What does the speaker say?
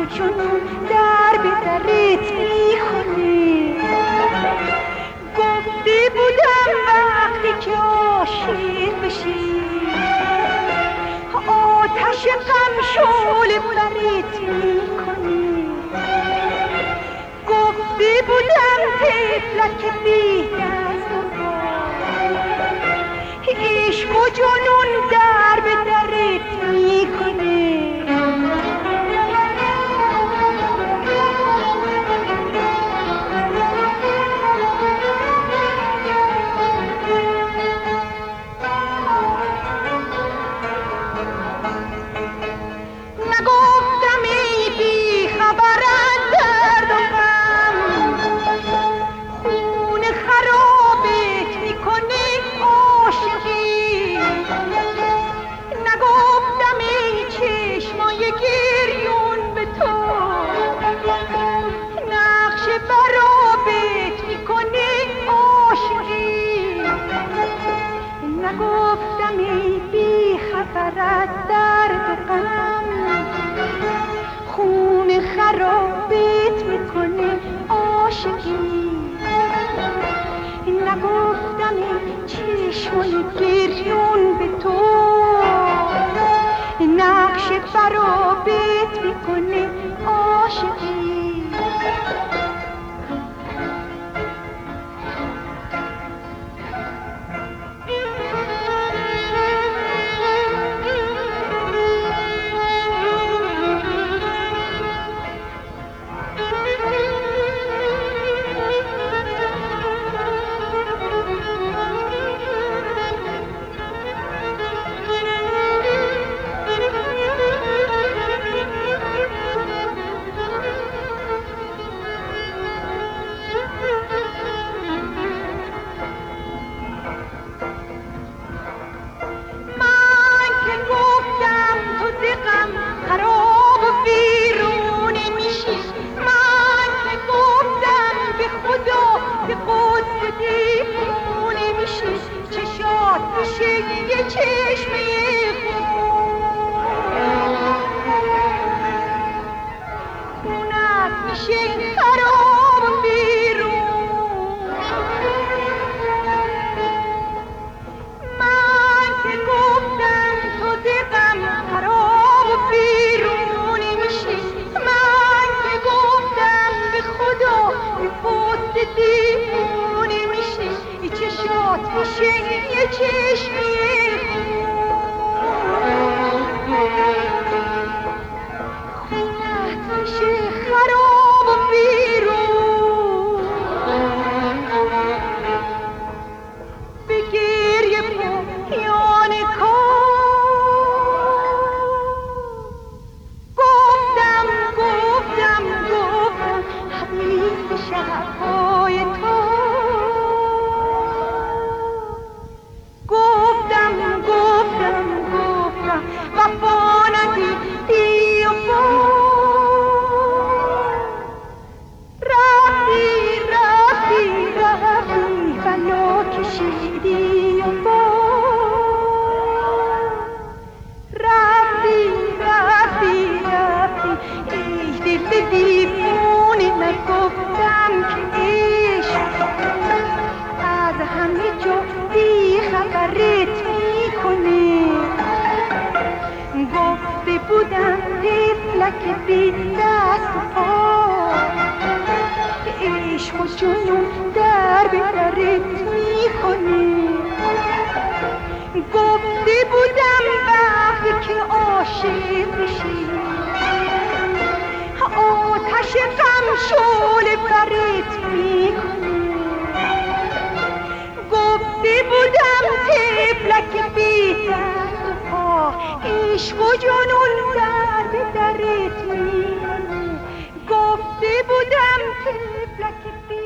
جنون در به درت میخونه. گفته بودم وقتی که عاشق بشی آتش غم شعله برت میکنه. گفته بودم طفلک بی دست و پا عشق و جنون در به درت میکنه. نگفتم ای بی خبر از درد و غم خون خرابت میکنه عاشقی. نگفتم ای چشمای گریون به تو نقش برابت میکنه عاشقی. نگفتم ای بی خبر از درد و غم خون خرابت میکنه عاشقی. نگفتم این چشمای گریون به تو نقش برابت میکنه عاشقی. یه چشمه خونت میشه خراب بیرون. من که گفتم تو دقم خراب بیرونی میشه. من که گفتم به خدا به خود دیوونی میشه. این چشات میشه یه چشمه خونت میشه خراب بیرون. به گریه پایان کار گفتم حدیث شب‌های تو. گفتم وفا ندیدی و رفتی بلا کشیدی و رفتی ای دل دیوونه. نگفتم که عشق از همه جا بی خبرت میکنه. گفته بودم طفلک بی دست و پا عشق و جنون در به درت میکنه. گفته بودم وقتی که عاشق بشی آتش غم شعله برت میکنه. گفته بودم طفلک بی دست و پا عشق و جنون در به درت میکنه. گفته بودم طفلک بی